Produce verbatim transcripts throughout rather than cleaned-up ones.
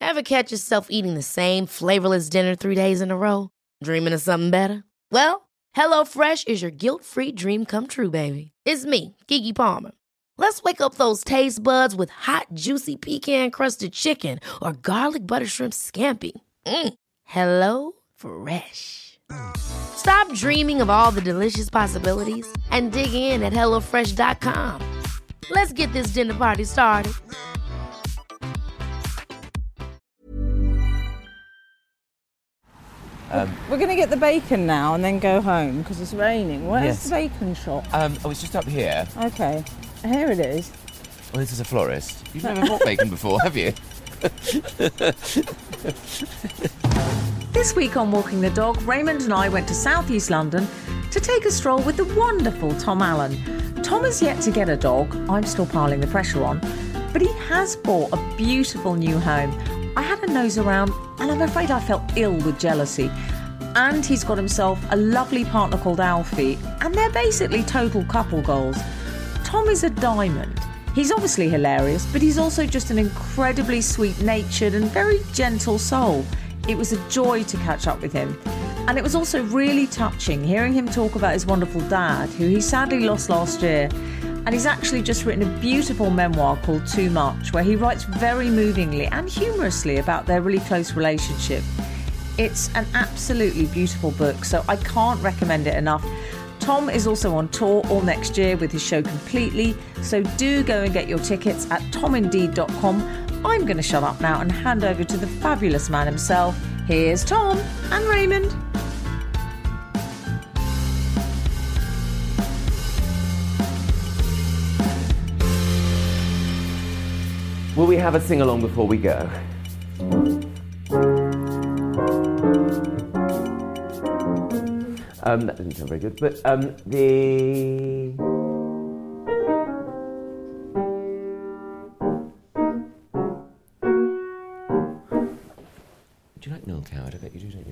Ever catch yourself eating the same flavorless dinner three days in a row? Dreaming of something better? Well, HelloFresh is your guilt-free dream come true, baby. It's me, Keke Palmer. Let's wake up those taste buds with hot, juicy pecan-crusted chicken or garlic butter shrimp scampi. Mm. Hello Fresh. Stop dreaming of all the delicious possibilities and dig in at hello fresh dot com. Let's get this dinner party started. Um, We're going to get the bacon now and then go home because it's raining. Where's yes. the bacon shop? Um, oh, it's just up here. Okay, here it is. Well, this is a florist. You've never bought bacon before, have you? This week on Walking the Dog, Raymond and I went to South East London to take a stroll with the wonderful Tom Allen. Tom has yet to get a dog. I'm still piling the pressure on. But he has bought a beautiful new home. I had a nose around and I'm afraid I felt ill with jealousy. And he's got himself a lovely partner called Alfie, and they're basically total couple goals. Tom is a diamond. He's obviously hilarious, but he's also just an incredibly sweet-natured and very gentle soul. It was a joy to catch up with him. And it was also really touching hearing him talk about his wonderful dad, who he sadly lost last year. And he's actually just written a beautiful memoir called Too Much, where he writes very movingly and humorously about their really close relationship. It's an absolutely beautiful book, so I can't recommend it enough. Tom is also on tour all next year with his show Completely, so do go and get your tickets at tom indeed dot com. I'm going to shut up now and hand over to the fabulous man himself. Here's Tom and Raymond. Will we have a sing-along before we go? Um, that didn't sound very good, but um, the... Do you like Noel Coward? I bet you do, don't you?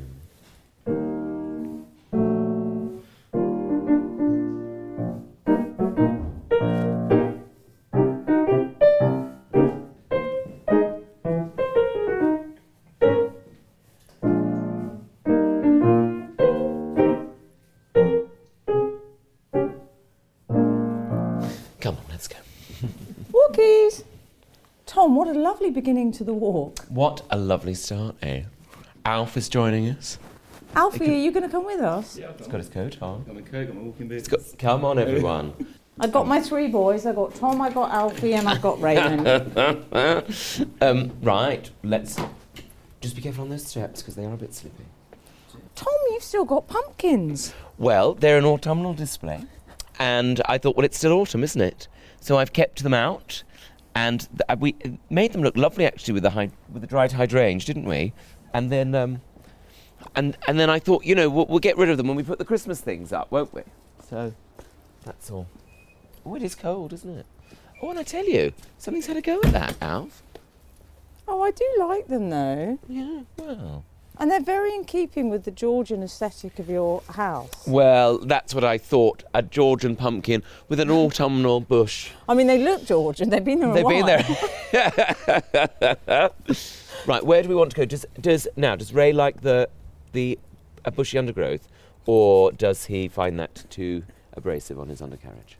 Come on, let's go. Walkies! Tom, what a lovely beginning to the walk. What a lovely start, eh? Alf is joining us. Alfie, are you going to come with us? Yeah, I've He's got his coat on. got my coat, got my walking boots. He's got, come on, everyone. I've got my three boys. I've got Tom, I've got Alfie, and I've got Raymond. um, right, let's... Just be careful on those steps, because they are a bit slippy. Tom, you've still got pumpkins. Well, they're an autumnal display, and I thought, well, it's still autumn, isn't it? So I've kept them out, and th- uh, we made them look lovely, actually, with the hy- with the dried hydrangea, didn't we? And then, um, and and then I thought, you know, we'll, we'll get rid of them when we put the Christmas things up, won't we? So that's all. Oh, it is cold, isn't it? Oh, and I tell you, something's had a go at that, Alf. Oh, I do like them, though. Yeah, well. And they're very in keeping with the Georgian aesthetic of your house. Well, that's what I thought. A Georgian pumpkin with an autumnal bush. I mean, they look Georgian. They've been there a They've while. been there. Right, where do we want to go? Does, does now, does Ray like the the a bushy undergrowth, or does he find that too abrasive on his undercarriage?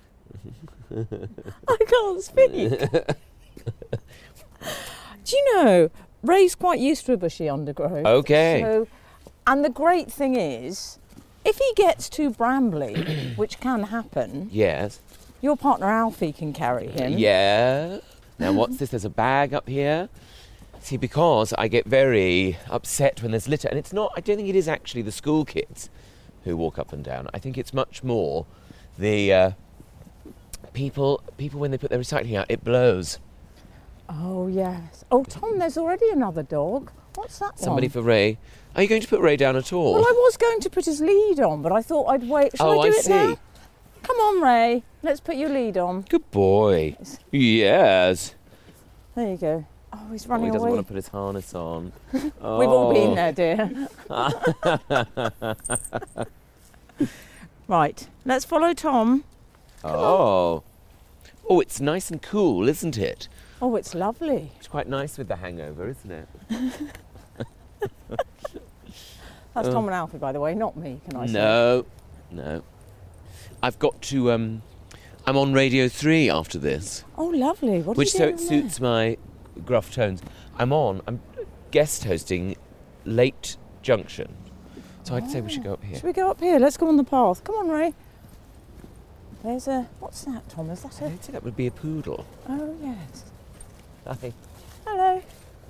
I can't speak. Do you know, Ray's quite used to a bushy undergrowth. Okay. So, and the great thing is, if he gets too brambly, which can happen, Yes. your partner Alfie can carry him. Yeah. Now, what's this? There's a bag up here. See, because I get very upset when there's litter, and it's not, I don't think it is actually the school kids who walk up and down. I think it's much more the uh, people, people when they put their recycling out, it blows. Oh, yes. Oh, Tom, there's already another dog. What's that Somebody one? for Ray. Are you going to put Ray down at all? Well, I was going to put his lead on, but I thought I'd wait. Shall Oh, I do I it see. now? Come on, Ray. Let's put your lead on. Good boy. Yes. There you go. Oh, he's Oh, running he doesn't away. want to put his harness on. Oh. We've all been there, dear. Right, let's follow Tom. Oh. Oh, it's nice and cool, isn't it? Oh, it's lovely. It's quite nice with the hangover, isn't it? That's Oh. Tom and Alfie, by the way, not me, can I say? No, no. I've got to. Um, I'm on Radio Three after this, Oh, lovely. What are which you so doing it on suits my gruff tones. I'm on. I'm guest hosting Late Junction, so I'd say we should go up there? here. Should we go up here? Let's go on the path. Come on, Ray. There's a... What's that, Tom? Is that a... I'd say that would be a poodle. Oh, yes. Hi. Hello.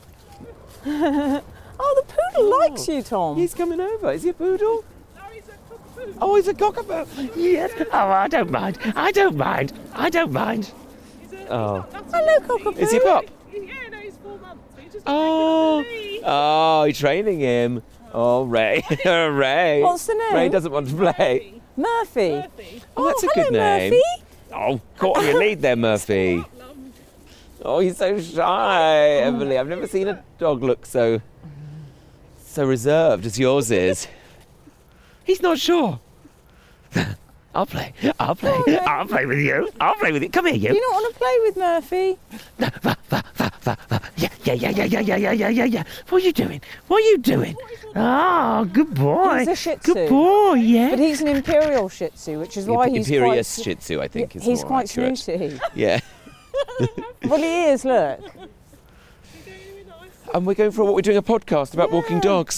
Oh, the poodle Oh. likes you, Tom. He's coming over. Is he a poodle? No, he's a cockapoo. Oh, he's a cockapoo. Yes. Oh, I don't mind. I don't mind. I don't mind. He's a, he's Oh. not nutty Hello, or anything. cockapoo. Is he a pup? Yeah, no, he's four months. So he just Oh. oh. Oh, you're training him. Oh, Ray. Ray. What's the name? Ray doesn't want to play. Murphy. Murphy. Oh, that's a hello, good name. Murphy. Oh, caught your lead there, Murphy. Plum. Oh, he's so shy, Emily. I've never seen a dog look so so reserved as yours is. He's not sure. I'll play. I'll play. All right. I'll play with you. I'll play with you. Come here, Do you. you not want to play with Murphy? Yeah, yeah, yeah, yeah, yeah, yeah, yeah, yeah, yeah, yeah. What are you doing? What are you doing? Oh, good boy. He's a Shih Tzu. Good boy, yeah. But he's an Imperial Shih Tzu, which is why he's Imperious quite... Shih Tzu, I think, is He's more quite accurate. snooty. Yeah. Well, he is, look. And we're going for what we're doing a podcast about walking dogs.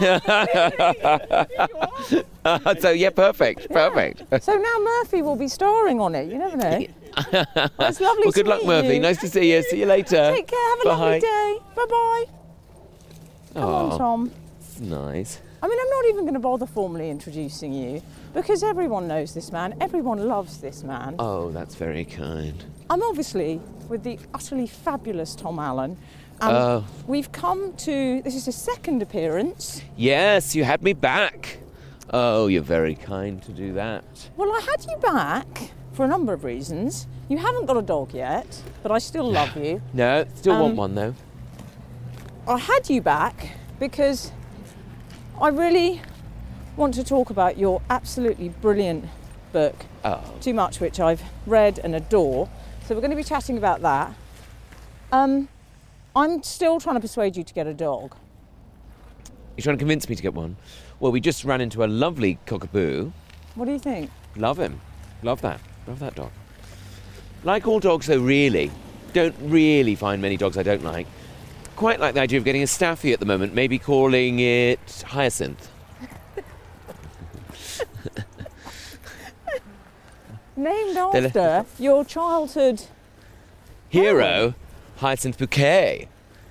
So yeah, perfect, perfect. So now Murphy will be starring on it. You never know. Well, it's lovely Well, to good luck, meet Murphy. you. Nice to see you. See you later. Take care. Have a Bye. lovely day. Bye-bye. Come on, Oh, Tom. it's nice. I mean, I'm not even going to bother formally introducing you because everyone knows this man. Everyone loves this man. Oh, that's very kind. I'm obviously with the utterly fabulous Tom Allen. And Oh. we've come to, this is his second appearance. Yes, you had me back. Oh, you're very kind to do that. Well, I had you back for a number of reasons. You haven't got a dog yet, but I still love you. No, still want Um, one though. I had you back because I really want to talk about your absolutely brilliant book, Oh, Too Much, which I've read and adore. So we're going to be chatting about that. Um, I'm still trying to persuade you to get a dog. you're trying to convince me to get one? Well, we just ran into a lovely cockapoo. What do you think? Love him. Love that. Love that dog. Like all dogs, though, really. Don't really find many dogs I don't like. Quite like the idea of getting a staffy at the moment, maybe calling it Hyacinth. Named They're- after your childhood. Hero, Hyacinth Bouquet.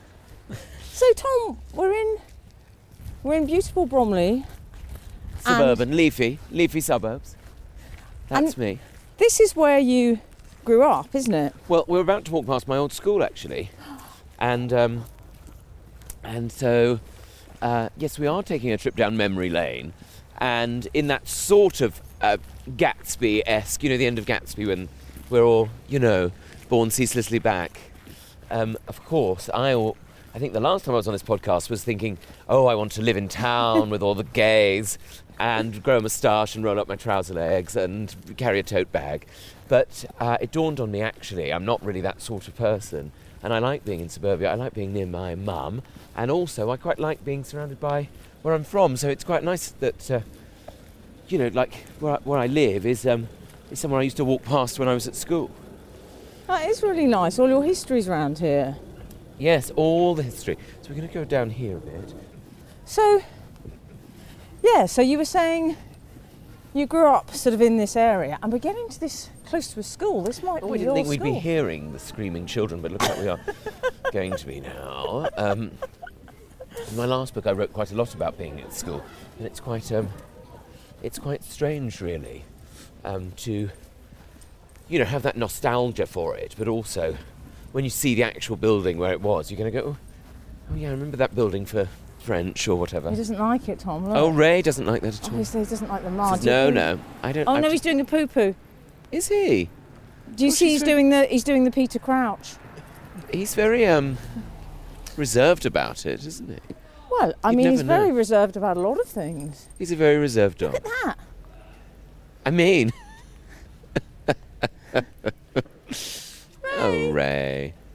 So Tom, we're in we're in beautiful Bromley. Suburban, leafy, leafy suburbs. That's And- me. This is where you grew up, isn't it? Well, we're about to walk past my old school, actually. And, um, and so, uh, yes, we are taking a trip down memory lane. And in that sort of uh, Gatsby-esque, you know, the end of Gatsby when we're all, you know, born ceaselessly back. Um, of course, I, al- I think the last time I was on this podcast was thinking, oh, I want to live in town with all the gays and grow a moustache and roll up my trouser legs and carry a tote bag. But uh, it dawned on me, actually, I'm not really that sort of person. And I like being in suburbia. I like being near my mum. And also, I quite like being surrounded by where I'm from. So it's quite nice that, uh, you know, like where I, where I live is, um, is somewhere I used to walk past when I was at school. That is really nice. All your history's around here. Yes, all the history. So we're going to go down here a bit. So, yeah, so you were saying you grew up sort of in this area and we're getting to this close to a school. This might Well, be we didn't your think we'd school. be hearing the screaming children, but looks like we are going to be now. Um, in my last book, I wrote quite a lot about being at school, and it's quite, um, it's quite strange, really, um, to, you know, have that nostalgia for it, but also when you see the actual building where it was, you're going to go, oh, yeah, I remember that building for French or whatever. He doesn't like it, Tom. Look. Oh, Ray doesn't like that at all. Obviously, he doesn't like the mud. Says, no, no, I don't. Oh I've no, he's just- doing a poo poo. Is he? Do you Oh, see she's he's very- doing the he's doing the Peter Crouch? He's very um reserved about it, isn't he? Well, I You'd mean, he's never know. very reserved about a lot of things. He's a very reserved dog. Look at that. I mean. Oh, Ray.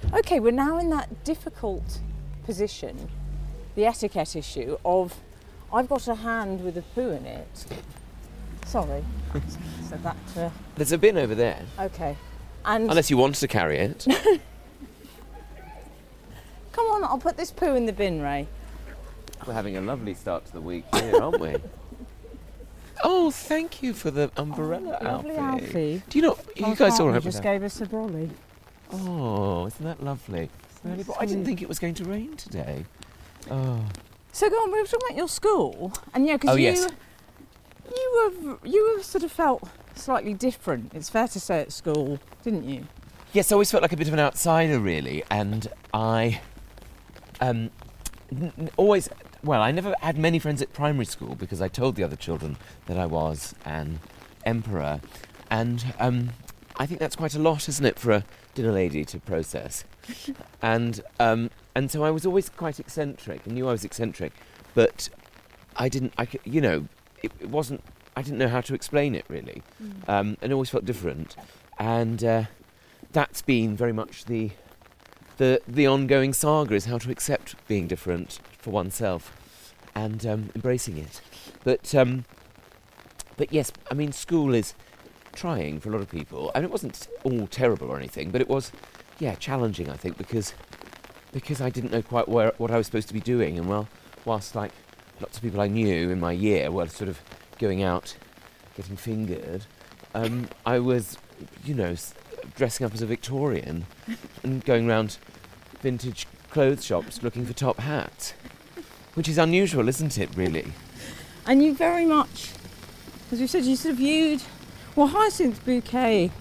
Okay, we're now in that difficult position, the etiquette issue of I've got a hand with a poo in it. Sorry, said that to... There's a bin over there. Okay. And Unless you want to carry it. come on, I'll put this poo in the bin, Ray. We're having a lovely start to the week here, aren't we? Oh, thank you for the umbrella, Oh, lovely Alfie. Alfie. Do you know, you Our guys all partner right with just that? gave us a brolly. Oh, isn't that lovely? Really, but I didn't sweet. think it was going to rain today. Oh. So go on, we were talking about your school, and yeah, because Oh, you, yes. you were you were sort of felt slightly different. It's fair to say at school, didn't you? Yes, I always felt like a bit of an outsider, really, and I um, n- n- always, well, I never had many friends at primary school because I told the other children that I was an emperor, and um, I think that's quite a lot, isn't it, for a dinner lady to process? and um, and so I was always quite eccentric, and knew I was eccentric, but I didn't, I could, you know, it, it wasn't, I didn't know how to explain it, really, Mm. um, and it always felt different, and uh, that's been very much the the the ongoing saga, is how to accept being different for oneself and um, embracing it. But um, but yes, I mean, school is trying for a lot of people. I mean, it wasn't all terrible or anything, but it was, yeah, challenging, I think, because because I didn't know quite where what I was supposed to be doing. And well, whilst like lots of people I knew in my year were sort of going out, getting fingered, um, I was, you know, s- dressing up as a Victorian and going around vintage clothes shops looking for top hats, which is unusual, isn't it, really? And you very much, as we said, you sort of viewed, well, Hyacinth Bouquet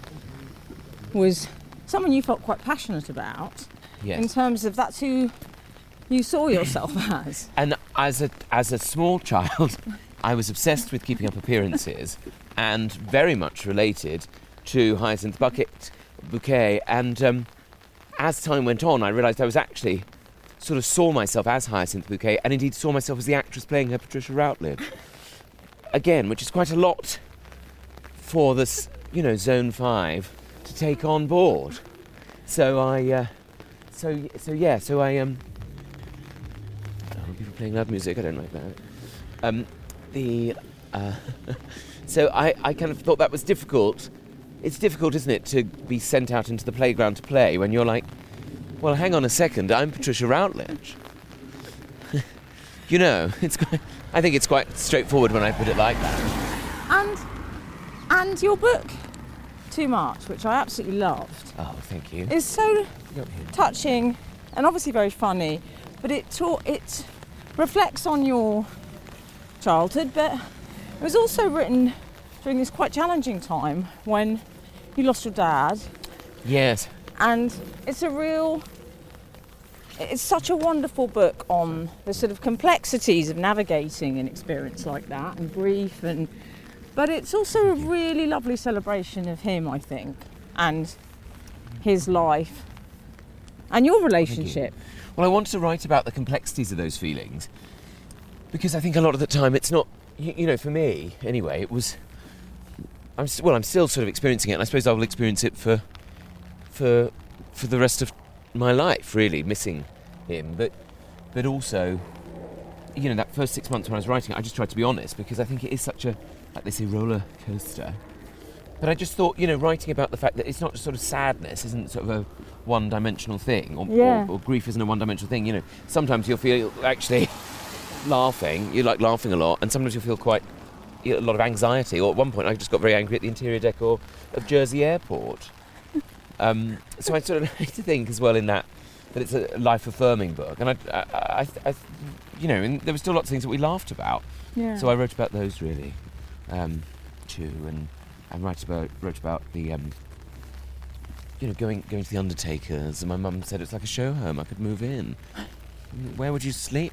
was someone you felt quite passionate about, in Yes. terms of that's who you saw yourself as. And as a as a small child, I was obsessed with keeping up appearances, and very much related to Hyacinth Bucket Bouquet. And um, as time went on, I realised I was actually sort of saw myself as Hyacinth Bouquet, and indeed saw myself as the actress playing her, Patricia Routledge. Again, which is quite a lot for this, you know, Zone Five to take on board. So I, uh, so so yeah, so I um. Oh, people playing loud music. I don't like that. Um, the uh, so I, I kind of thought that was difficult. It's difficult, isn't it, to be sent out into the playground to play when you're like, well, hang on a second, I'm Patricia Routledge. You know, it's quite, I think it's quite straightforward when I put it like that. And and your book, Too Much, which I absolutely loved, Oh, thank you. is so Go here. touching and obviously very funny, but it taught, it reflects on your childhood, but it was also written during this quite challenging time when you lost your dad, Yes. and it's a real, it's such a wonderful book on the sort of complexities of navigating an experience like that and grief, and but it's also a really lovely celebration of him, I think, and his life and your relationship. Well, I wanted to write about the complexities of those feelings because I think a lot of the time it's not, you, you know, for me anyway, it was, I'm st- well, I'm still sort of experiencing it, and I suppose I will experience it for, for, for the rest of my life, really, missing him. But, but also, you know, that first six months when I was writing it, I just tried to be honest because I think it is such a, like they say, roller coaster. But I just thought, you know, writing about the fact that it's not just sort of sadness, isn't sort of a one-dimensional thing, or, Yeah. or, or grief isn't a one-dimensional thing. You know, sometimes you'll feel actually laughing, you like laughing a lot, and sometimes you'll feel quite you know, a lot of anxiety. Or at one point, I just got very angry at the interior decor of Jersey Airport. Um, so I sort of like to think as well in that that it's a life-affirming book, and I, I, I, I you know, and there were still lots of things that we laughed about. Yeah. So I wrote about those really, um, too, and I wrote about wrote about the, um, you know, going going to the undertakers, and my mum said it's like a show home. I could move in. Where would you sleep?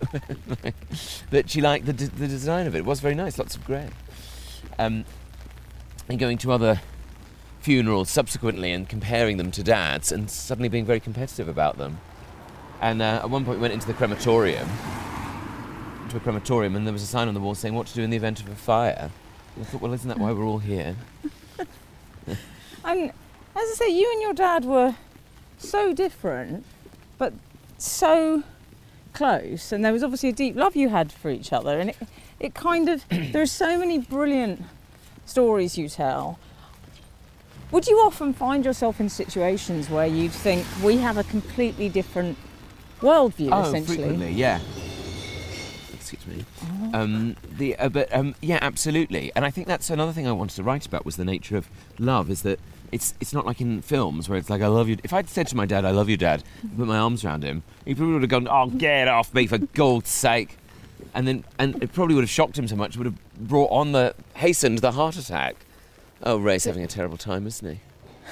But she liked the d- the design of it. It was very nice, lots of grey. Um, and going to other funerals subsequently and comparing them to Dad's, and suddenly being very competitive about them. And uh, at one point we went into the crematorium, into a crematorium, and there was a sign on the wall saying what to do in the event of a fire. And I thought, well, isn't that why we're all here? And as I say, you and your dad were so different, but so close. And there was obviously a deep love you had for each other. And it, it kind of, there are so many brilliant stories you tell. Would you often find yourself in situations where you'd think, we have a completely different worldview, oh, essentially? frequently, yeah. Excuse me. Oh. Um, the uh, but um, yeah, absolutely. And I think that's another thing I wanted to write about was the nature of love. Is that it's it's not like in films where it's like I love you. If I'd said to my dad, "I love you, Dad," put my arms around him, he probably would have gone, "Oh, get off me for God's sake!" And then and it probably would have shocked him so much, it would have brought on the hastened the heart attack. Oh, Ray's having a terrible time, isn't he?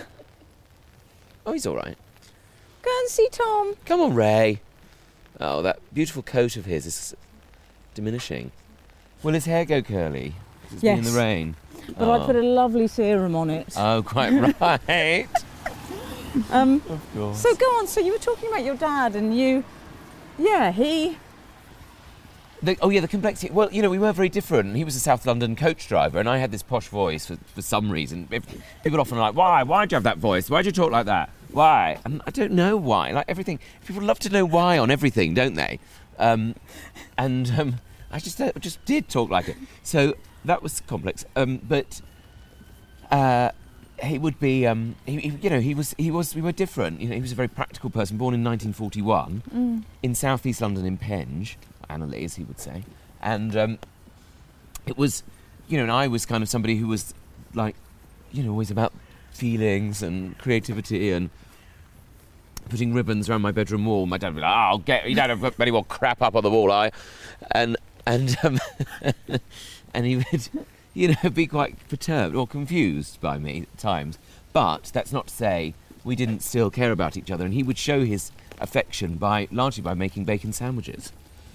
Oh, he's all right. Go and see Tom. Come on, Ray. Oh, that beautiful coat of his is diminishing. Will his hair go curly? It's Yes. been in the rain. But oh. I put a lovely serum on it. Oh, quite right. Um, Of course. so go on, so you were talking about your dad and you, yeah, he, The, oh yeah, the complexity. Well, you know, we were very different. He was a South London coach driver, and I had this posh voice for, for some reason. If, people often are like, "Why? Why'd you have that voice? Why'd you talk like that? Why?" And I don't know why. Like everything, people love to know why on everything, don't they? Um, and um, I just uh, just did talk like it. So that was complex. Um, but uh, he would be, um, he, he, you know, he was, he was. We were different. You know, he was a very practical person, born in nineteen forty-one mm. in South East London in Penge. Annalise, he would say, and um, it was, you know, and I was kind of somebody who was like, you know, always about feelings and creativity and putting ribbons around my bedroom wall. My dad would be like, "Oh, get you don't have to put any more crap up on the wall, I," and and um, and he would, you know, be quite perturbed or confused by me at times. But that's not to say we didn't still care about each other, and he would show his affection by largely by making bacon sandwiches.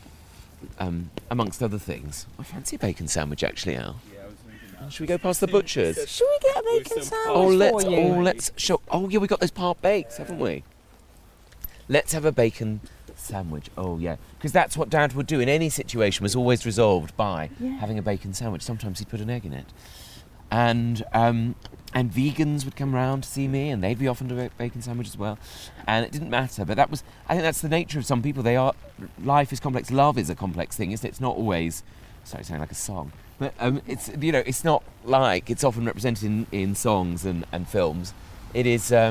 Um, amongst other things. I fancy a bacon sandwich actually, Al. Yeah, I was thinking that. Should we go past the butcher's? Should we get a bacon With some sandwich Oh, for let's. you? Oh, let's. Show. Oh, yeah, we got those part bakes, haven't we? Let's have a bacon sandwich. Oh, yeah, because that's what Dad would do in any situation. Was always resolved by Yeah. having a bacon sandwich. Sometimes he'd put an egg in it, and um, and vegans would come round to see me, and they'd be often to a bacon sandwich as well. And it didn't matter. But that was. I think that's the nature of some people. They are. Life is complex. Love is a complex thing, isn't it? It's not always. Sorry, sounding like a song. But um, it's, you know, it's not like it's often represented in, in songs and, and films. It is uh,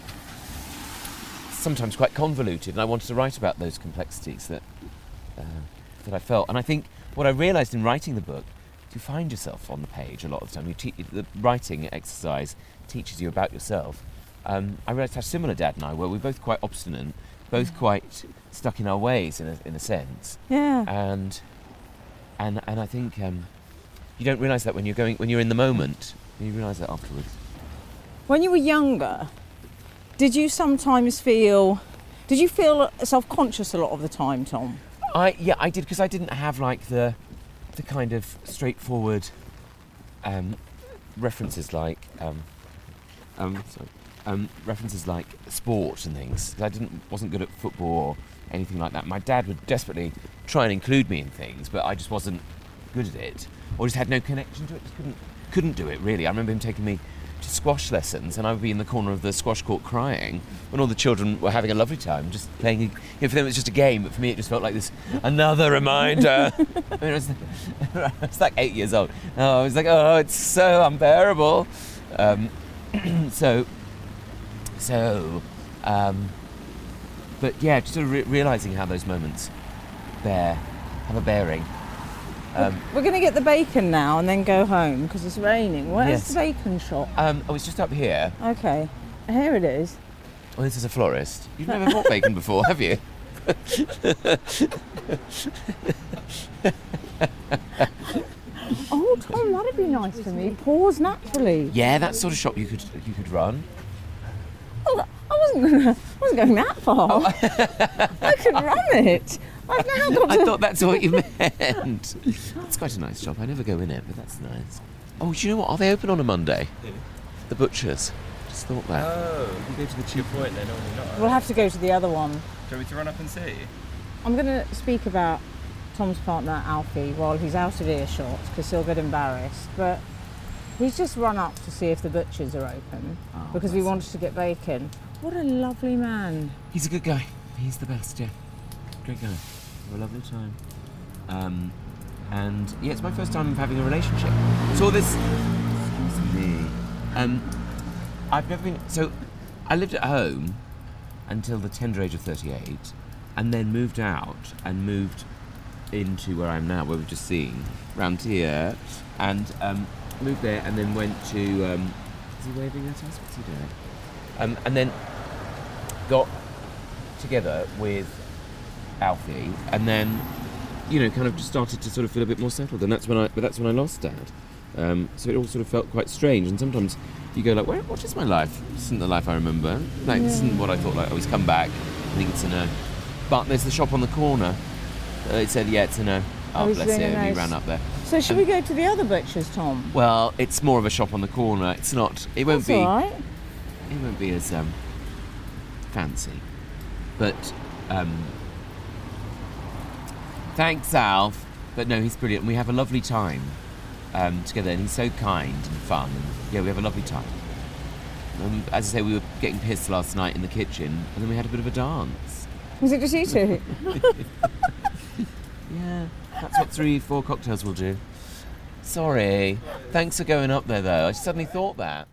sometimes quite convoluted, and I wanted to write about those complexities that uh, that I felt. And I think what I realised in writing the book, you find yourself on the page a lot of the time. You te- the writing exercise teaches you about yourself. Um, I realised how similar Dad and I were. We were both quite obstinate, both quite stuck in our ways in a, in a sense. Yeah. And and and I think um, you don't realise that when you're going when you're in the moment. You realise that afterwards. When you were younger, did you sometimes feel, did you feel self-conscious a lot of the time, Tom? I yeah I did because I didn't have like the the kind of straightforward um, references like um, um, sorry, um, references like sport and things. 'Cause I didn't wasn't good at football or anything like that. My dad would desperately try and include me in things, but I just wasn't good at it, or just had no connection to it. Just couldn't couldn't do it really. I remember him taking me to squash lessons, and I would be in the corner of the squash court crying when all the children were having a lovely time, just playing. You know, for them it was just a game, but for me it just felt like this another reminder. I mean, I was, I was like eight years old. Oh, I was like, oh, it's so unbearable. Um, so, so, um, but yeah, just sort of re- realising how those moments bear have a bearing. Um, We're going to get the bacon now and then go home because it's raining. Where's Yes. the bacon shop? um, oh, it's just up here. Okay, here it is. Oh, this is a florist. You've never bought bacon before, have you? Oh, Tom, that'd be nice for me. Pause naturally. Yeah, that sort of shop you could you could run. Oh, I wasn't gonna, I wasn't going that far. I could run it. I've now got I to. thought that's what you meant. It's quite a nice shop. I never go in it, but that's nice. Oh, do you know what? Are they open on a Monday? Who? The butchers. Just thought that. Oh, You go to the good cheap. point. They're normally not. We'll have to go to the other one. Do you want me to run up and see? I'm going to speak about Tom's partner Alfie while he's out of earshot because he'll get embarrassed. But he's just run up to see if the butchers are open Oh, because we that's- wanted to get bacon. What a lovely man. He's a good guy. He's the best, yeah. Great guy. Have a lovely time. Um, and yeah, it's my first time having a relationship. So all this... Excuse me. Um, I've never been... So I lived at home until the tender age of thirty-eight, and then moved out and moved into where I am now, where we've just seen, round here, and um, moved there, and then went to... Um, is he waving at us? What's he doing? Um, and then got together with Alfie, and then, you know, kind of just started to sort of feel a bit more settled, and that's when I, but that's when I lost Dad. Um, so it all sort of felt quite strange, and sometimes you go like, Where, what is my life? This isn't the life I remember. Like, yeah. This isn't what I thought. Like, I always come back. I think it's a no. But there's the shop on the corner. Uh, it said, yeah, it's a no. Oh, oh bless him. nice. He ran up there. So should um, we go to the other butchers, Tom? Well, it's more of a shop on the corner. It's not. It won't That's be. all right. It won't be as um, fancy. But um, thanks, Alf. But no, he's brilliant. And we have a lovely time um, together. And he's so kind and fun. And yeah, we have a lovely time. Um, as I say, we were getting pissed last night in the kitchen, and then we had a bit of a dance. Was it just you two? Yeah, that's what three, four cocktails will do. Sorry. Thanks for going up there, though. I suddenly thought that.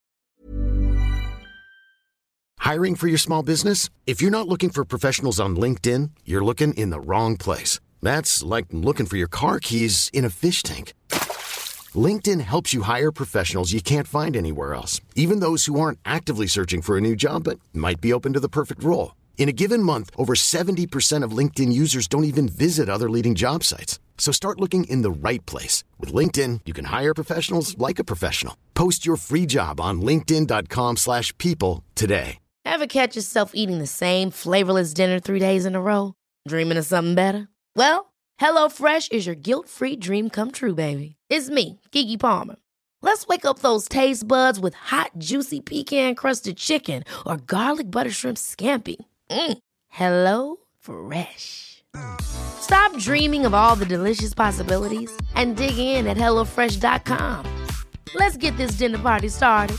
Hiring for your small business? If you're not looking for professionals on LinkedIn, you're looking in the wrong place. That's like looking for your car keys in a fish tank. LinkedIn helps you hire professionals you can't find anywhere else, even those who aren't actively searching for a new job but might be open to the perfect role. In a given month, over seventy percent of LinkedIn users don't even visit other leading job sites. So start looking in the right place. With LinkedIn, you can hire professionals like a professional. Post your free job on linkedin.com slash people today. Ever catch yourself eating the same flavorless dinner three days in a row? Dreaming of something better? Well, HelloFresh is your guilt-free dream come true, baby. It's me, Keke Palmer. Let's wake up those taste buds with hot, juicy pecan-crusted chicken or garlic butter shrimp scampi. Mm. Hello Fresh. Stop dreaming of all the delicious possibilities and dig in at hello fresh dot com. Let's get this dinner party started.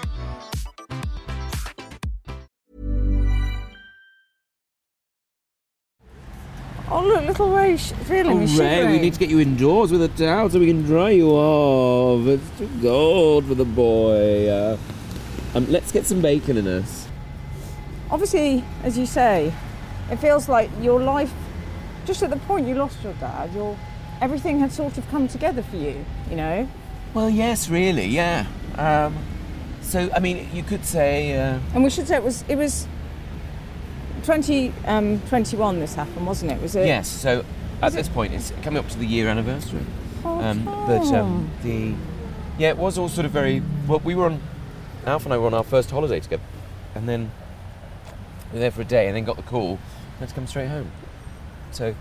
Oh, look, little Ray's feeling Oh, is Ray, shivering. we need to get you indoors with a towel so we can dry you off. It's too cold for the boy. Uh, um, let's get some bacon in us. Obviously, as you say, it feels like your life, just at the point you lost your dad, your everything had sort of come together for you, you know? Well, yes, really, yeah. Um, so, I mean, you could say... Uh, and we should say it was it was twenty twenty-one this happened, wasn't it? Was it? Yes, so at was this it? point, it's coming up to the year anniversary. Oh, um, Tom. but um, the... Yeah, it was all sort of very... Well, we were on... Alf and I were on our first holiday together. And then... We were there for a day and then got the call. Had to come straight home. So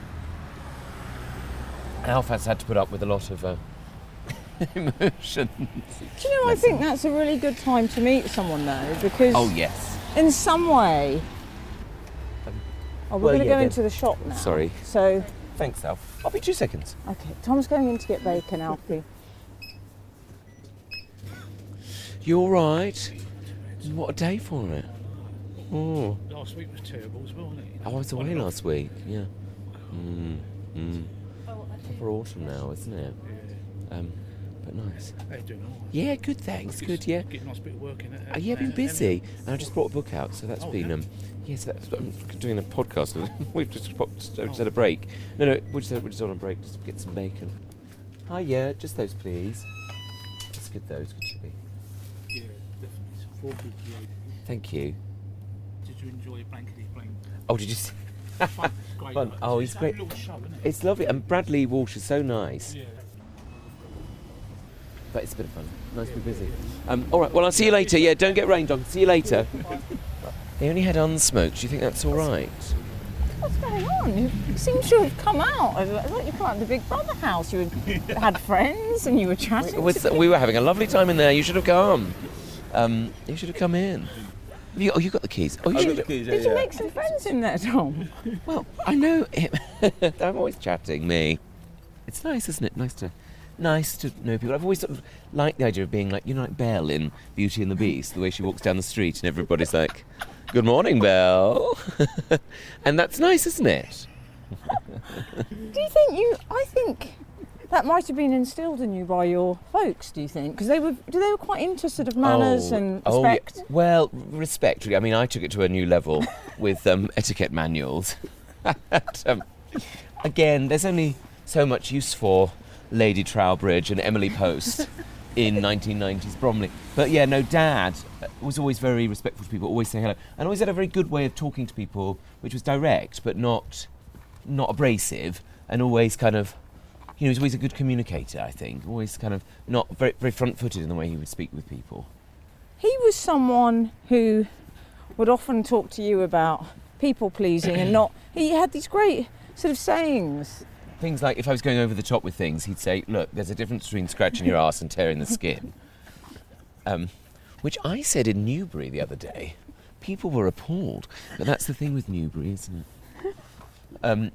Alf has had to put up with a lot of uh, emotions. Do you know, I think that's a really good time to meet someone though, because Oh yes. in some way... Um, oh, we're well, going to yeah, go yeah. into the shop now. Sorry. So, Thanks, Alf. I'll be two seconds. okay, Tom's going in to get bacon, Alfie. You all right? What a day for it. Oh. Last week was terrible as well, wasn't it? I was away last week. Yeah. Mm. Mm. Proper autumn now, isn't it? Yeah. Um, but nice. How you doing? All right? Yeah, good. Thanks. Good. Yeah. Getting a nice bit of work in it. Uh, yeah, I've been busy, and I just brought a book out, so that's Oh, been yeah? um. Yes, that's I'm doing a podcast. We've just popped, just, just had a break. No, no, we're just we're just on a break just to get some bacon. Hi, yeah, just those, please. That's good. Those good to be. Yeah, definitely. It's four good, yeah. Thank you. Did you enjoy Blankety Blank? Oh, did you? See? Fun. It's great. Fun. Like, Oh, it's he's a great. little shop, isn't it? It's lovely, and Bradley Walsh is so nice. Yeah. But it's a bit of fun. Nice to be busy. Um, all right. Well, I'll see you later. Yeah, don't get rained on. See you later. They only had unsmoked. Do you think that's all right? What's going on? You seem to have come out. It's like you come out of the Big Brother house. You had friends and you were chatting. It was, to we were having a lovely time in there. You should have come. Um, you should have come in. Have you, oh, you got the keys. Oh, you should have. Did you make some friends in there, Tom? Well, I know him. I'm always chatting, me. It's nice, isn't it? Nice to nice to know people. I've always sort of liked the idea of being like, you know, like Belle in Beauty and the Beast, the way she walks down the street and everybody's like, good morning, Belle. And that's nice, isn't it? Do you think you... I think that might have been instilled in you by your folks, do you think? Because they were, they were quite into sort of manners oh, and oh, yeah. respect. Well, respect, really. I mean, I took it to a new level with um, etiquette manuals. and, um, again, there's only so much use for Lady Trowbridge and Emily Post in nineteen nineties Bromley. But yeah, no, Dad was always very respectful to people, always saying hello, and always had a very good way of talking to people, which was direct, but not not abrasive, and always kind of, you know, he was always a good communicator, I think. Always kind of not very, very front-footed in the way he would speak with people. He was someone who would often talk to you about people-pleasing and not... He had these great sort of sayings. Things like, if I was going over the top with things, he'd say, look, there's a difference between scratching your arse and tearing the skin. Um, which I said in Newbury the other day. People were appalled. But that's the thing with Newbury, isn't it? Um,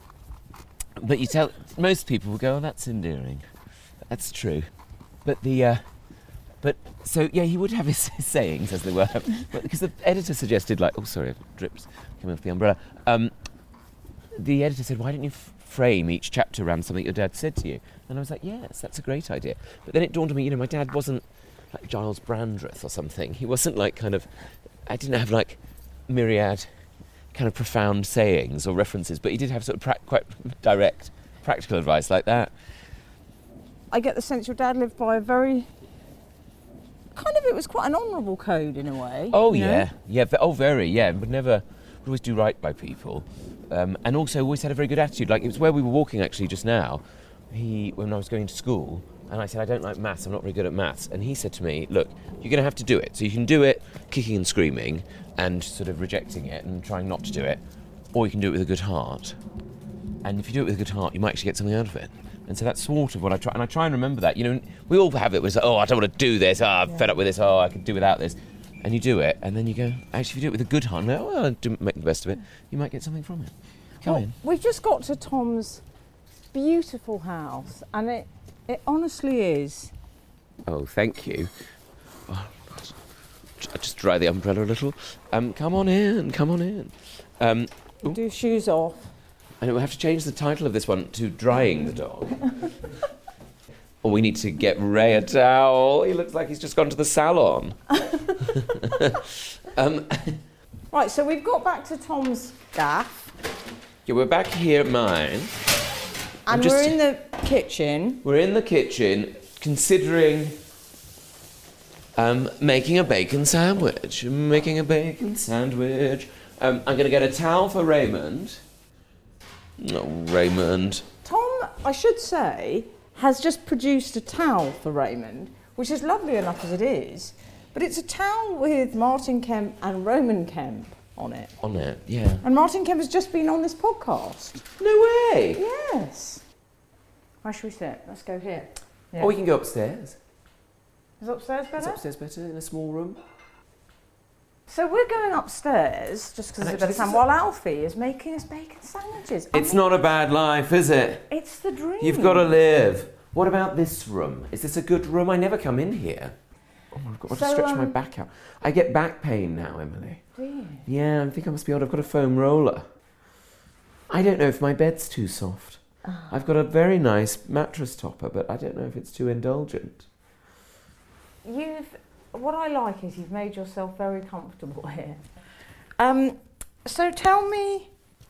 but you tell... Most people will go, oh, that's endearing. That's true. But the... Uh, but, so, yeah, he would have his, his sayings, as they were. But because the editor suggested, like... Oh, sorry, I've dripped coming off the umbrella. Um, the editor said, why don't you... F- frame each chapter around something your dad said to you. And I was like, yes, that's a great idea. But then it dawned on me, you know, my dad wasn't like Giles Brandreth or something. He wasn't like kind of, I didn't have like myriad kind of profound sayings or references, but he did have sort of pra- quite direct, practical advice like that. I get the sense your dad lived by a very, kind of, it was quite an honourable code in a way. Oh, you know? yeah. Yeah, v- oh, very, yeah. Would never, would always do right by people. Um, and also always had a very good attitude. Like, it was where we were walking actually just now. He, when I was going to school, and I said, I don't like maths, I'm not very good at maths. And he said to me, look, you're going to have to do it. So you can do it kicking and screaming and sort of rejecting it and trying not to do it, or you can do it with a good heart. And if you do it with a good heart, you might actually get something out of it. And so that's sort of what I try, and I try and remember that. You know, we all have it, where it's like, oh, I don't want to do this, oh, I'm yeah. fed up with this, oh, I could do without this. And you do it, and then you go, actually, if you do it with a good heart, like, oh, well, do make the best of it, you might get something from it. Come well, in. We've just got to Tom's beautiful house, and it it honestly is. Oh, thank you. Oh, I just dry the umbrella a little. Um, come on in, come on in. Um, do shoes off. I know we'll have to change the title of this one to Drying the Dog. Or we need to get Ray a towel. He looks like he's just gone to the salon. um, right, so we've got back to Tom's gaff. Yeah, we're back here at mine. And just, we're in the kitchen. We're in the kitchen, considering um, making a bacon sandwich. Making a bacon sandwich. Um, I'm going to get a towel for Raymond. Oh, Raymond. Tom, I should say, has just produced a towel for Raymond, which is lovely enough as it is, but it's a towel with Martin Kemp and Roman Kemp on it. On it, yeah. And Martin Kemp has just been on this podcast. No way! Yes. Where should we sit? Let's go here. Yeah. Or we can go upstairs. Is upstairs better? Is upstairs better, in a small room? So we're going upstairs, just because it's a bit of time, while Alfie is making us bacon sandwiches. I It's mean, not a bad life, is it? It's the dream. You've got to live. What about this room? Is this a good room? I never come in here. Oh, I've got So, to stretch um, my back out. I get back pain now, Emily. Do you? Yeah, I think I must be odd. I've got a foam roller. I don't know if my bed's too soft. Oh. I've got a very nice mattress topper, but I don't know if it's too indulgent. You've... What I like is you've made yourself very comfortable here. Um, so tell me,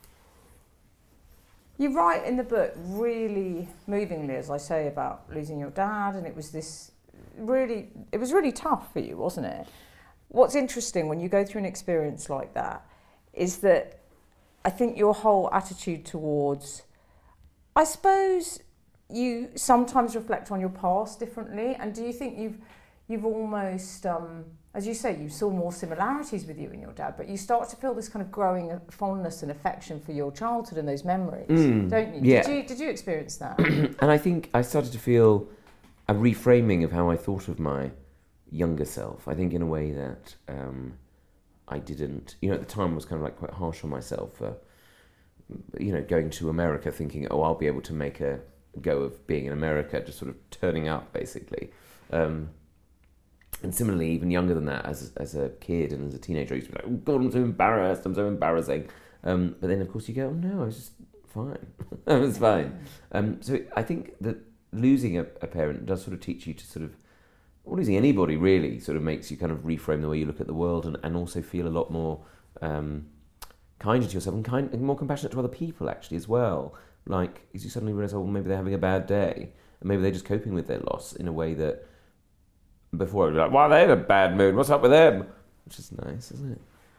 you write in the book really movingly, as I say, about losing your dad, and it was this really, it was really tough for you, wasn't it? What's interesting when you go through an experience like that is that I think your whole attitude towards, I suppose you sometimes reflect on your past differently, and do you think you've You've almost, um, as you say, you saw more similarities with you and your dad, but you start to feel this kind of growing fondness and affection for your childhood and those memories, mm, don't you? Yeah. Did you? Did you experience that? And I think I started to feel a reframing of how I thought of my younger self. I think in a way that um, I didn't, you know, at the time I was kind of like quite harsh on myself for, you know, going to America thinking, oh, I'll be able to make a go of being in America, just sort of turning up, basically. Um, and similarly, even younger than that, as as a kid and as a teenager, I used to be like, oh God, I'm so embarrassed, I'm so embarrassing. Um, but then, of course, you go, oh no, I was just fine. I was fine. Um, so I think that losing a, a parent does sort of teach you to sort of, or losing anybody really, sort of makes you kind of reframe the way you look at the world, and, and also feel a lot more um, kinder to yourself and, kind, and more compassionate to other people, actually, as well. Like, as you suddenly realise, oh, well, maybe they're having a bad day, and maybe they're just coping with their loss in a way that before I'd be like, wow, they're in a bad mood, what's up with them? Which is nice, isn't it?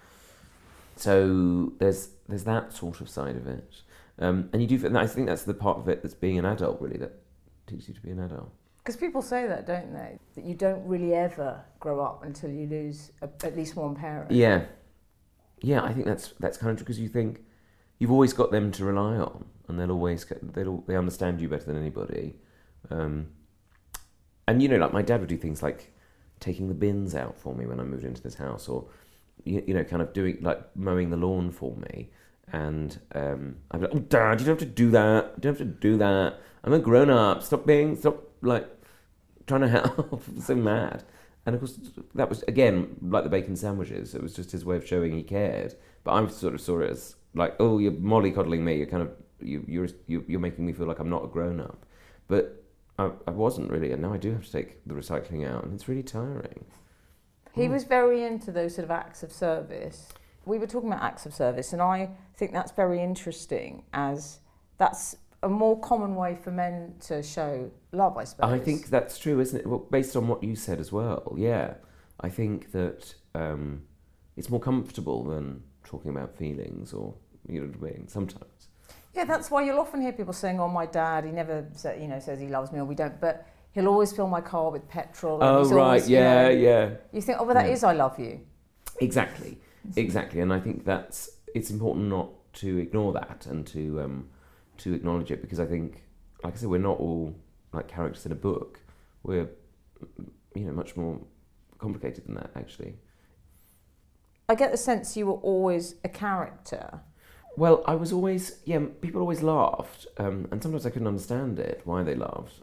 So there's there's that sort of side of it. Um, and you do, and I think that's the part of it that's being an adult, really, that teaches you to be an adult. Because people say that, don't they? That you don't really ever grow up until you lose a, at least one parent. Yeah. Yeah, I think that's that's kind of true, because you think you've always got them to rely on, and they'll always, they'll, they understand you better than anybody. Um, and, you know, like my dad would do things like taking the bins out for me when I moved into this house, or, you, you know, kind of doing, like, mowing the lawn for me. And um, I'd be like, oh, Dad, you don't have to do that. You don't have to do that. I'm a grown-up. Stop being, stop, like, trying to help. I'm so mad. And, of course, that was, again, like the bacon sandwiches. It was just his way of showing he cared. But I sort of saw it as, like, oh, you're mollycoddling me. You're kind of, you, you're you're making me feel like I'm not a grown-up. But I, I wasn't really, and now I do have to take the recycling out, and it's really tiring. He was very into those sort of acts of service. We were talking about acts of service, and I think that's very interesting, as that's a more common way for men to show love, I suppose. I think that's true, isn't it? Well, based on what you said as well, yeah. I think that um, it's more comfortable than talking about feelings, or, you know what I mean, sometimes. Yeah, that's why you'll often hear people saying, oh, my dad, he never say, you know, says he loves me, or we don't, but he'll always fill my car with petrol. And oh, he's right, always, yeah, you know, yeah. You think, oh, well, that yeah. is I love you. Exactly, exactly. And I think that's, it's important not to ignore that, and to um, to acknowledge it, because I think, like I said, we're not all like characters in a book. We're, you know, much more complicated than that, actually. I get the sense you were always a character. Well, I was always, yeah, people always laughed, um, and sometimes I couldn't understand it, why they laughed.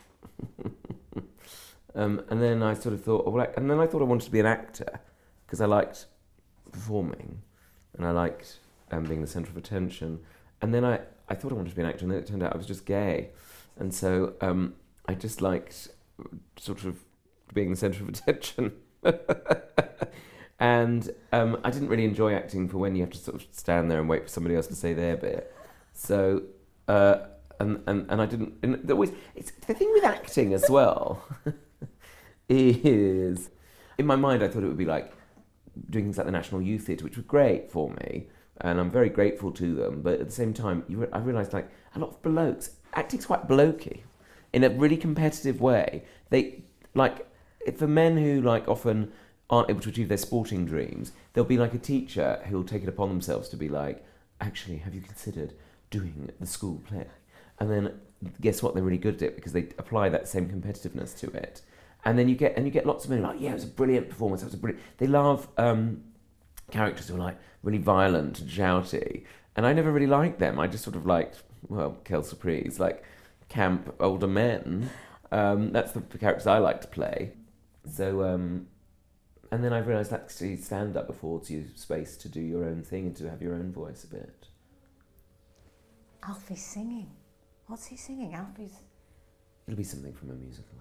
um, and then I sort of thought, oh, well, I, and then I thought I wanted to be an actor, because I liked performing, and I liked um, being the centre of attention. And then I, I thought I wanted to be an actor, and then it turned out I was just gay. And so um, I just liked sort of being the centre of attention. And um, I didn't really enjoy acting for when you have to sort of stand there and wait for somebody else to say their bit. So, uh, and, and, and I didn't... And there always, it's, the thing with acting as well is... In my mind, I thought it would be like doing things like the National Youth Theatre, which were great for me, and I'm very grateful to them. But at the same time, you re- I realised, like, a lot of blokes... Acting's quite blokey in a really competitive way. They, like, for men who, like, often... aren't able to achieve their sporting dreams, there'll be like a teacher who'll take it upon themselves to be like, actually, have you considered doing the school play? And then guess what? They're really good at it because they apply that same competitiveness to it. And then you get and you get lots of men who are like, yeah, it was a brilliant performance. It was a brilliant. They love um, characters who are like really violent and shouty. And I never really liked them. I just sort of liked, well, Kel Surprise, like camp older men. Um, that's the characters I like to play. So. Um, And then I realised that actually stand-up affords you space to do your own thing and to have your own voice a bit. Alfie's singing. What's he singing? Alfie's... It'll be something from a musical.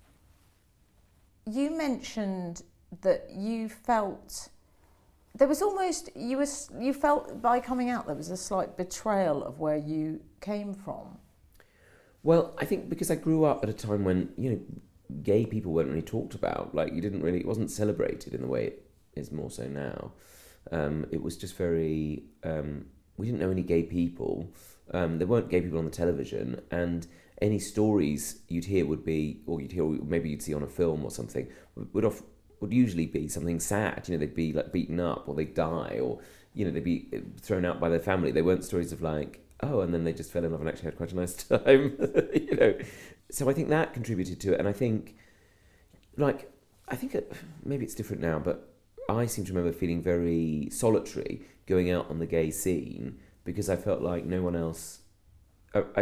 You mentioned that you felt... There was almost... You was you felt by coming out there was a slight betrayal of where you came from. Well, I think because I grew up at a time when, you know... gay people weren't really talked about. Like, you didn't really, it wasn't celebrated in the way it is more so now. Um, it was just very, um, we didn't know any gay people. Um, there weren't gay people on the television, and any stories you'd hear would be, or you'd hear, maybe you'd see on a film or something, would off, would usually be something sad. You know, they'd be like beaten up, or they'd die, or, you know, they'd be thrown out by their family. They weren't stories of like, oh, and then they just fell in love and actually had quite a nice time, you know. So I think that contributed to it, and I think, like, I think it, maybe it's different now, but I seem to remember feeling very solitary going out on the gay scene because I felt like no one else, I, I didn't,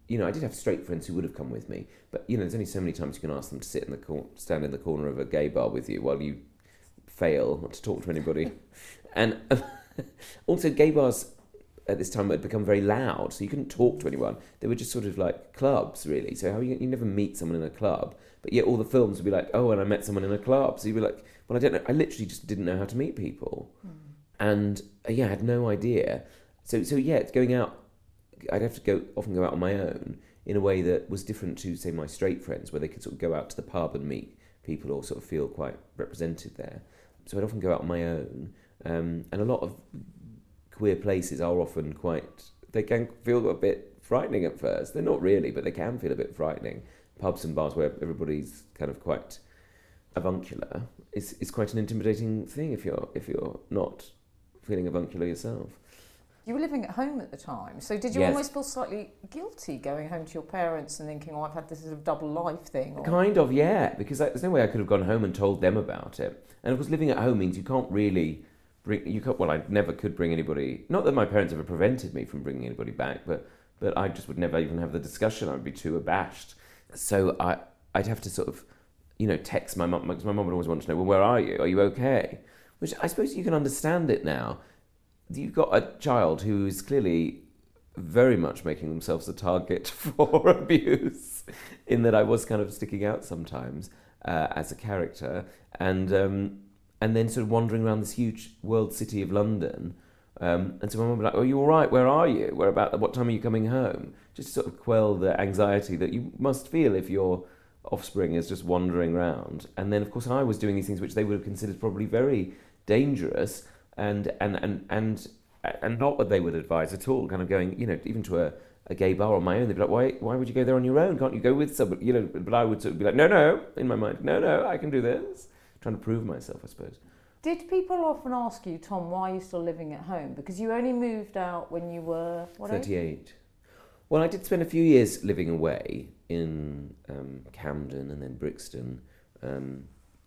you know, I did have straight friends who would have come with me, but you know, there's only so many times you can ask them to sit in the cor- stand in the corner of a gay bar with you while you fail not to talk to anybody. And um, also, gay bars at this time had become very loud, so you couldn't talk to anyone. They were just sort of like clubs, really. So how you, you never meet someone in a club, but yet all the films would be like, oh, and I met someone in a club. So you'd be like, well, I don't know. I literally just didn't know how to meet people, mm. and uh, yeah, I had no idea. So so yeah, it's going out. I'd have to go often go out on my own in a way that was different to, say, my straight friends, where they could sort of go out to the pub and meet people or sort of feel quite represented there. So I'd often go out on my own, um, and a lot of queer places are often quite, they can feel a bit frightening at first. They're not really, but they can feel a bit frightening. Pubs and bars where everybody's kind of quite avuncular is is quite an intimidating thing if you're if you're not feeling avuncular yourself. You were living at home at the time, so did you Yes. almost feel slightly guilty going home to your parents and thinking, oh, I've had this sort of double life thing? Or... Kind of, yeah, because I, there's no way I could have gone home and told them about it. And of course, living at home means you can't really bring, you can't, well, I never could bring anybody, not that my parents ever prevented me from bringing anybody back, but but I just would never even have the discussion. I would be too abashed. So I, I'd have to sort of, you know, text my mum, because my mum would always want to know, well, where are you? Are you okay? Which I suppose you can understand it now. You've got a child who is clearly very much making themselves a target for abuse, in that I was kind of sticking out sometimes uh, as a character, and um, and then sort of wandering around this huge world city of London. Um, and so my mum would be like, "Oh, you all right? Where are you? Where about? What time are you coming home?" Just to sort of quell the anxiety that you must feel if your offspring is just wandering around. And then, of course, I was doing these things which they would have considered probably very dangerous. And and, and and and not what they would advise at all, kind of going, you know, even to a, a gay bar on my own, they'd be like, why why would you go there on your own? Can't you go with somebody? You know, but I would sort of be like, no, no, in my mind, no, no, I can do this. Trying to prove myself, I suppose. Did people often ask you, Tom, why are you still living at home? Because you only moved out when you were, what thirty-eight. Age? Well, I did spend a few years living away in um, Camden and then Brixton. Um,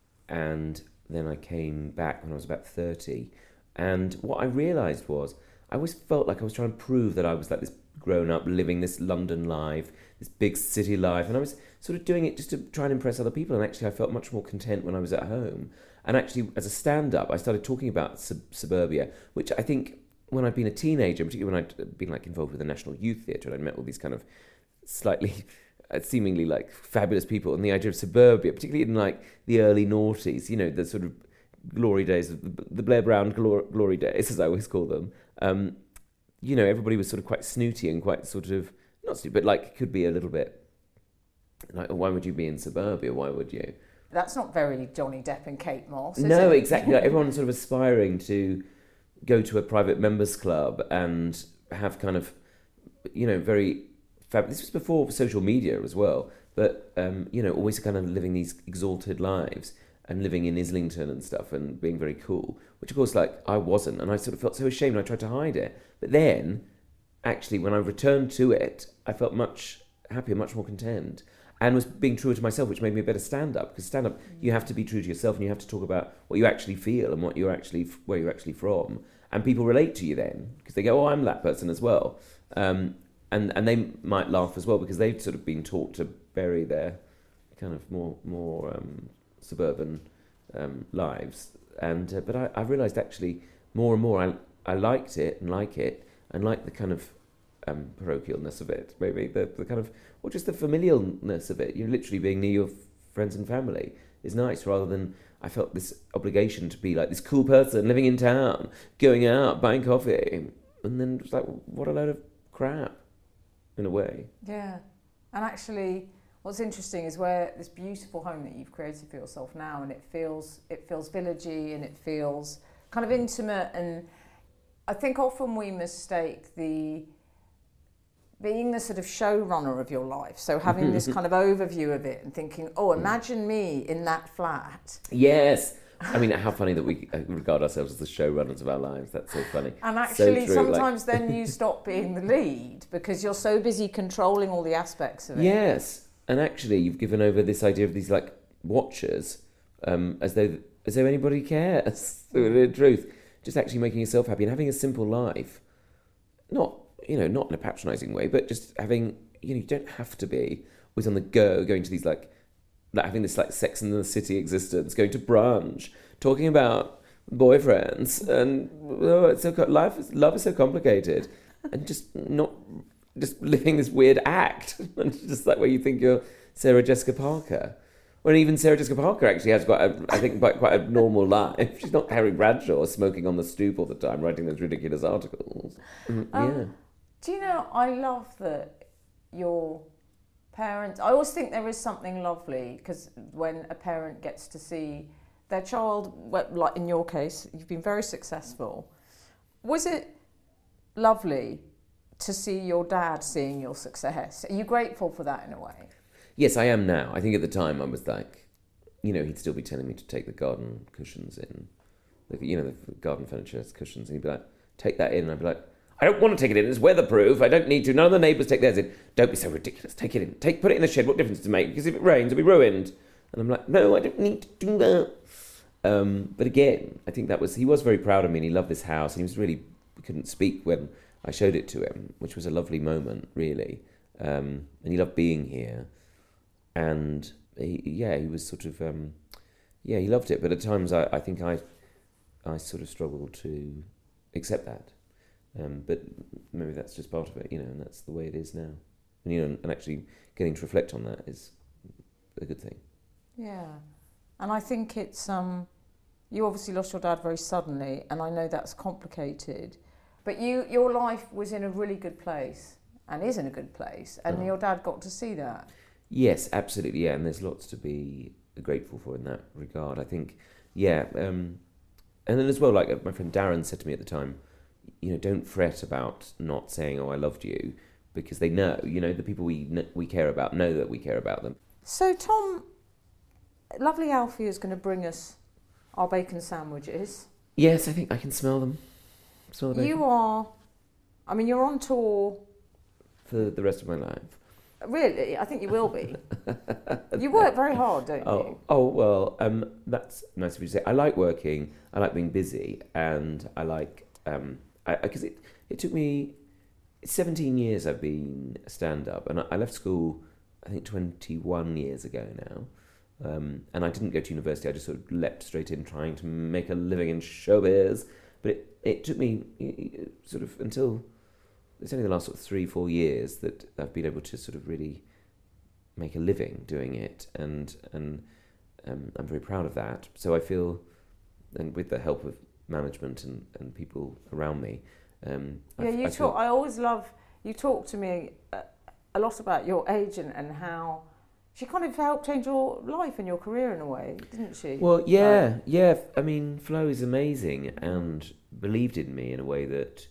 and then I came back when I was about thirty. And what I realised was, I always felt like I was trying to prove that I was like this grown-up, living this London life, this big city life, and I was sort of doing it just to try and impress other people, and actually I felt much more content when I was at home. And actually, as a stand-up, I started talking about sub- suburbia, which I think when I'd been a teenager, particularly when I'd been like involved with the National Youth Theatre, and I'd met all these kind of slightly, seemingly like fabulous people, and the idea of suburbia, particularly in like the early noughties, you know, the sort of glory days, the Blair Brown glory, glory days, as I always call them. Um, you know, everybody was sort of quite snooty and quite sort of, not snooty, but like could be a little bit like, why would you be in suburbia? Why would you? That's not very Johnny Depp and Kate Moss, is No, it? exactly. Like everyone's sort of aspiring to go to a private members club and have kind of, you know, very fab. This was before social media as well, but, um, you know, always kind of living these exalted lives and living in Islington and stuff and being very cool, which of course, like, I wasn't. And I sort of felt so ashamed. I tried to hide it. But then, actually, when I returned to it, I felt much happier, much more content. And was being truer to myself, which made me a better stand-up. Because stand-up, you have to be true to yourself, and you have to talk about what you actually feel and what you're actually, where you're actually from. And people relate to you then, because they go, "Oh, I'm that person as well," um, and and they might laugh as well because they've sort of been taught to bury their kind of more more um, suburban um, lives. And uh, but I, I realised actually more and more I I liked it and like it and like the kind of Um, parochialness of it, maybe the, the kind of, or just the familialness of it. You're literally being near your friends and family is nice, rather than I felt this obligation to be like this cool person living in town, going out, buying coffee, and then it's like, what a load of crap, in a way. Yeah, and actually, what's interesting is where this beautiful home that you've created for yourself now, and it feels it feels villagey and it feels kind of intimate, and I think often we mistake the being the sort of showrunner of your life, so having this kind of overview of it and thinking, oh, imagine me in that flat. Yes. I mean, how funny that we regard ourselves as the showrunners of our lives. That's so funny. And actually, so true, sometimes like... then you stop being the lead because you're so busy controlling all the aspects of it. Yes. And actually, you've given over this idea of these, like, watchers, um, as though as though anybody cares. In truth, just actually making yourself happy and having a simple life. Not... you know, not in a patronising way, but just having, you know, you don't have to be always on the go, going to these like, like having this like Sex and the City existence, going to brunch, talking about boyfriends, and oh, it's so life is love is so complicated, and just not just living this weird act, and just like where you think you're Sarah Jessica Parker. When even Sarah Jessica Parker actually has quite, a, I think, quite, quite a normal life. She's not Harry Bradshaw smoking on the stoop all the time, writing those ridiculous articles. Mm, Um, yeah. Do you know, I love that your parents, I always think there is something lovely, because when a parent gets to see their child, well, like in your case, you've been very successful. Was it lovely to see your dad seeing your success? Are you grateful for that in a way? Yes, I am now. I think at the time I was like, you know, he'd still be telling me to take the garden cushions in, like, you know, the garden furniture cushions, and he'd be like, take that in, and I'd be like, I don't want to take it in, it's weatherproof, I don't need to, none of the neighbours take theirs in. Don't be so ridiculous, take it in, take, put it in the shed, what difference does it make? Because if it rains, it'll be ruined. And I'm like, no, I don't need to do that. Um, but again, I think that was, he was very proud of me, and he loved this house, and he was really, he couldn't speak when I showed it to him, which was a lovely moment, really. Um, and he loved being here. And he, yeah, he was sort of, um, yeah, he loved it. But at times, I, I think I, I sort of struggled to accept that. Um, but maybe that's just part of it, you know, and that's the way it is now. And you know, and actually getting to reflect on that is a good thing. Yeah, and I think it's um, you obviously lost your dad very suddenly, and I know that's complicated. But you, your life was in a really good place, and is in a good place, and Oh. your dad got to see that. Yes, absolutely, yeah, and there's lots to be grateful for in that regard. I think, yeah, um, and then as well, like my friend Darren said to me at the time, you know, don't fret about not saying, oh, I loved you, because they know, you know, the people we kn- we care about know that we care about them. So Tom, lovely Alfie is going to bring us our bacon sandwiches. Yes, I think I can smell them. Smell the bacon. You are, I mean, you're on tour. For the rest of my life. Really, I think you will be. You work very hard, don't Oh, you? oh well, um, that's nice of you to say. I like working, I like being busy, and I like, um, because it, it took me seventeen years I've been a stand-up, and I, I left school, I think, twenty-one years ago now, um, and I didn't go to university, I just sort of leapt straight in trying to make a living in showbiz, but it, it took me uh, sort of until... It's only the last sort of three, four years that I've been able to sort of really make a living doing it, and and um, I'm very proud of that. So I feel, and with the help of management and, and people around me, um, Yeah, I, you I talk. feel, I always love. You talk to me a, a lot about your agent and how she kind of helped change your life and your career in a way, didn't she? well, yeah, yeah. I mean, Flo is amazing and believed in me in a way that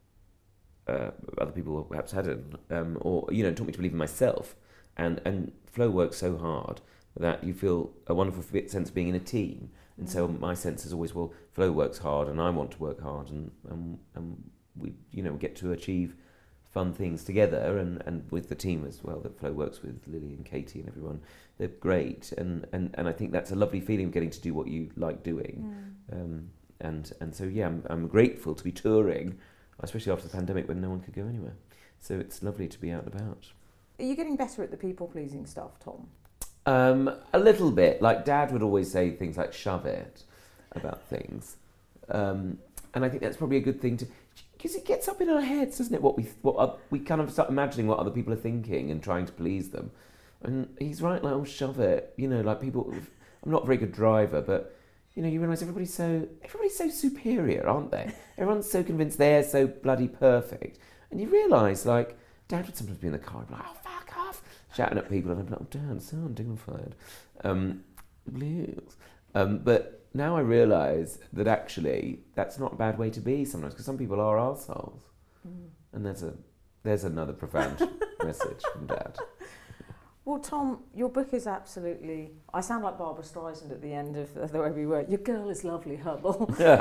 uh, other people perhaps hadn't, um, or you know, taught me to believe in myself. And and Flo works so hard that you feel a wonderful fit- sense of being in a team. And so my sense is always, well, Flo works hard and I want to work hard, and, and, and we, you know, get to achieve fun things together, and, and with the team as well that Flo works with, Lily and Katie and everyone. They're great, and, and, and I think that's a lovely feeling of getting to do what you like doing. Mm. Um, and and so, yeah, I'm, I'm grateful to be touring, especially after the pandemic when no one could go anywhere. So it's lovely to be out and about. Are you getting better at the people-pleasing stuff, Tom? Um, a little bit. Like Dad would always say things like "shove it" about things, um, and I think that's probably a good thing to, because it gets up in our heads, doesn't it? What we what uh, we kind of start imagining what other people are thinking and trying to please them. And he's right, like, oh, shove it. You know, like people. I'm not a very good driver, but you know, you realise everybody's so everybody's so superior, aren't they? Everyone's so convinced they're so bloody perfect, and you realise, like, Dad would sometimes be in the car and be like, oh, fuck off, shouting at people, and I'd be like, oh, Dad, so undignified. Um, please. Um, but now I realise that actually that's not a bad way to be sometimes, because some people are arseholes. Mm. And there's a there's another profound message from Dad. Well, Tom, your book is absolutely... I sound like Barbara Streisand at the end of The Way We Were. Your girl is lovely, Hubble. your,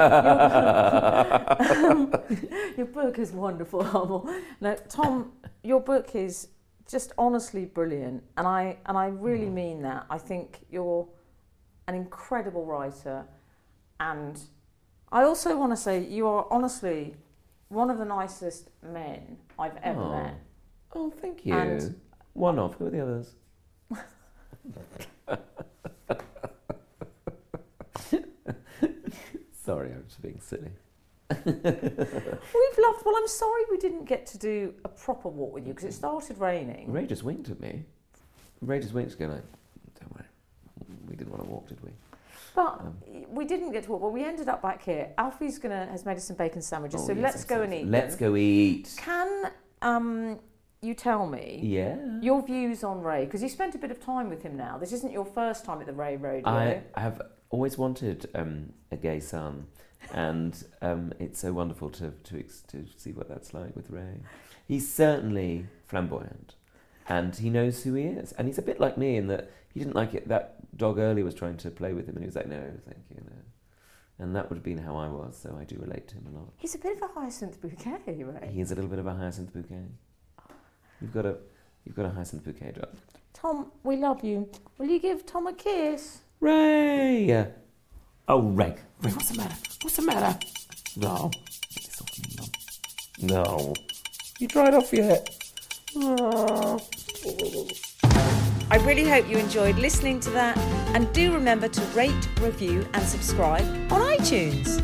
um, your book is wonderful, Hubble. No, Tom, your book is just honestly brilliant. And I, and I really mean that. I think you're an incredible writer. And I also want to say you are honestly one of the nicest men I've ever Oh. met. Oh, thank you. And- One off. Who are the others? Sorry, I'm just being silly. We've loved. Well, I'm sorry we didn't get to do a proper walk with you because it started raining. Ray just winked at me. Ray just winked, going like, "Don't worry, we didn't want to walk, did we?" But Um, we didn't get to walk. Well, we ended up back here. Alfie's gonna has made us some bacon sandwiches, Oh, so yes, let's go and absolutely. eat. Let's them. go eat. Can um, you tell me Yeah. your views on Ray? Because you spent a bit of time with him now. This isn't your first time at the Ray Rodeo. I have always wanted um, a gay son, and um, it's so wonderful to to ex- to see what that's like with Ray. He's certainly flamboyant, and he knows who he is, and he's a bit like me in that he didn't like it. That dog earlier was trying to play with him, and he was like, "No, thank you, no." And that would have been how I was, so I do relate to him a lot. He's a bit of a hyacinth bouquet, Ray. He is a little bit of a hyacinth bouquet. You've got a you've got a hyacinth bouquet, darling. Tom, we love you. Will you give Tom a kiss? Ray! Oh, Ray. Ray, what's the matter? What's the matter? No. No. You dried off yet? Oh. I really hope you enjoyed listening to that, and do remember to rate, review and subscribe on iTunes.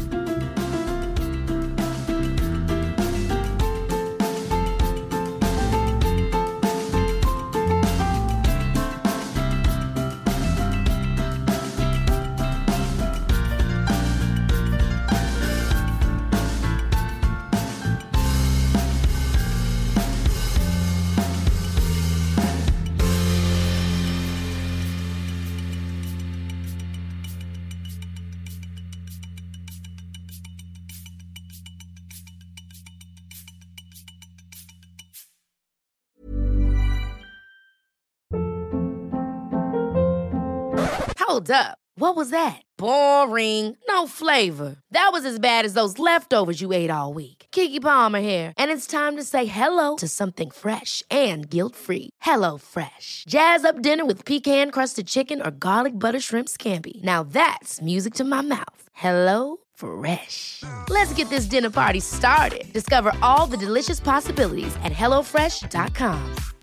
Hold up. What was that? Boring. No flavor. That was as bad as those leftovers you ate all week. Keke Palmer here, and it's time to say hello to something fresh and guilt-free. Hello Fresh. Jazz up dinner with pecan-crusted chicken or garlic butter shrimp scampi. Now that's music to my mouth. Hello Fresh. Let's get this dinner party started. Discover all the delicious possibilities at hello fresh dot com.